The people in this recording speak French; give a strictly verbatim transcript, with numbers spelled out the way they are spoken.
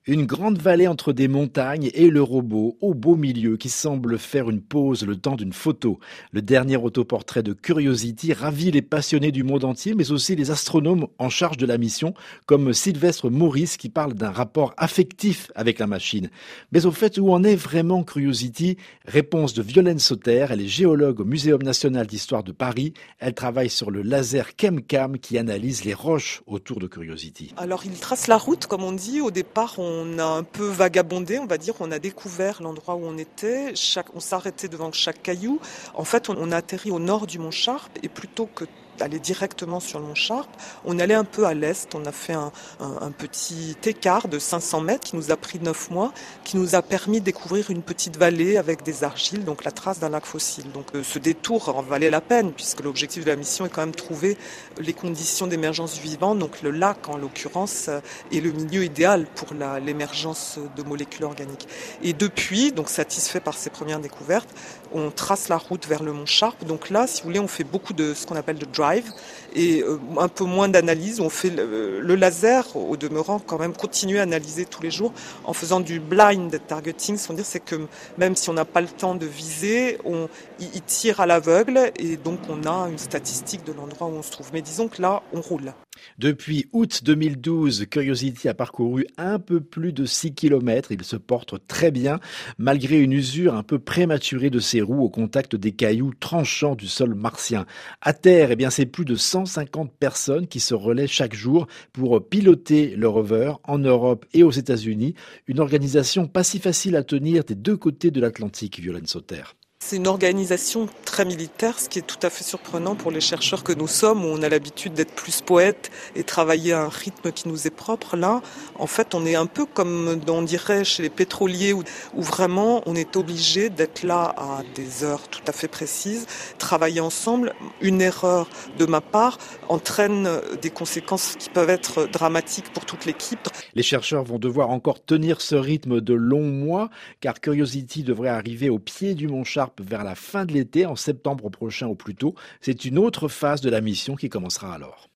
Une grande vallée entre des montagnes et le robot au beau milieu qui semble faire une pause le temps d'une photo. Le dernier autoportrait de Curiosity ravit les passionnés du monde entier, mais aussi les astronomes en charge de la mission, comme Sylvestre Maurice qui parle d'un rapport affectif avec la machine. Mais au fait, où en est vraiment Curiosity? Réponse de Violaine Sauter, elle est géologue au Muséum national d'histoire de Paris. Elle travaille sur le laser ChemCam qui analyse les roches autour de Curiosity. Alors il trace la route, comme on dit. Au départ, on a un peu vagabondé, on va dire. On a découvert l'endroit où on était. Chaque, on s'arrêtait devant chaque caillou. En fait, on, on a atterri au nord du Mont Sharp et plutôt que d'aller directement sur le Mont Sharp, on allait un peu à l'est. On a fait un, un, un petit écart de cinq cents mètres qui nous a pris neuf mois, qui nous a permis de découvrir une petite vallée avec des argiles, donc la trace d'un lac fossile. Donc euh, ce détour en valait la peine puisque l'objectif de la mission est quand même de trouver les conditions d'émergence du vivant. Donc le lac, en l'occurrence, euh, est le milieu idéal pour la, l'émergence de molécules organiques. Et depuis, donc satisfait par ces premières découvertes, on trace la route vers le Mont Sharp. Donc là, si vous voulez, on fait beaucoup de ce qu'on appelle de drive et euh, un peu moins d'analyse. On fait le, le laser, au demeurant, quand même continuer à analyser tous les jours en faisant du blind targeting. Ce qu'on dit, c'est que même si on n'a pas le temps de viser, on il tire à l'aveugle et donc on a une statistique de l'endroit où on se trouve. Mais disons que là, on roule. Depuis août deux mille douze, Curiosity a parcouru un peu plus de six kilomètres. Il se porte très bien, malgré une usure un peu prématurée de ses roues au contact des cailloux tranchants du sol martien. À terre, eh bien, c'est plus de cent cinquante personnes qui se relaient chaque jour pour piloter le rover en Europe et aux États-Unis. Une organisation pas si facile à tenir des deux côtés de l'Atlantique, Violaine Sauter. C'est une organisation très militaire, ce qui est tout à fait surprenant pour les chercheurs que nous sommes, où on a l'habitude d'être plus poètes et travailler à un rythme qui nous est propre. Là, en fait, on est un peu comme, on dirait, chez les pétroliers, où, où vraiment on est obligé d'être là à des heures tout à fait précises, travailler ensemble. Une erreur de ma part entraîne des conséquences qui peuvent être dramatiques pour toute l'équipe. Les chercheurs vont devoir encore tenir ce rythme de longs mois, car Curiosity devrait arriver au pied du Mont Sharp vers la fin de l'été, en septembre prochain au plus tôt. C'est une autre phase de la mission qui commencera alors.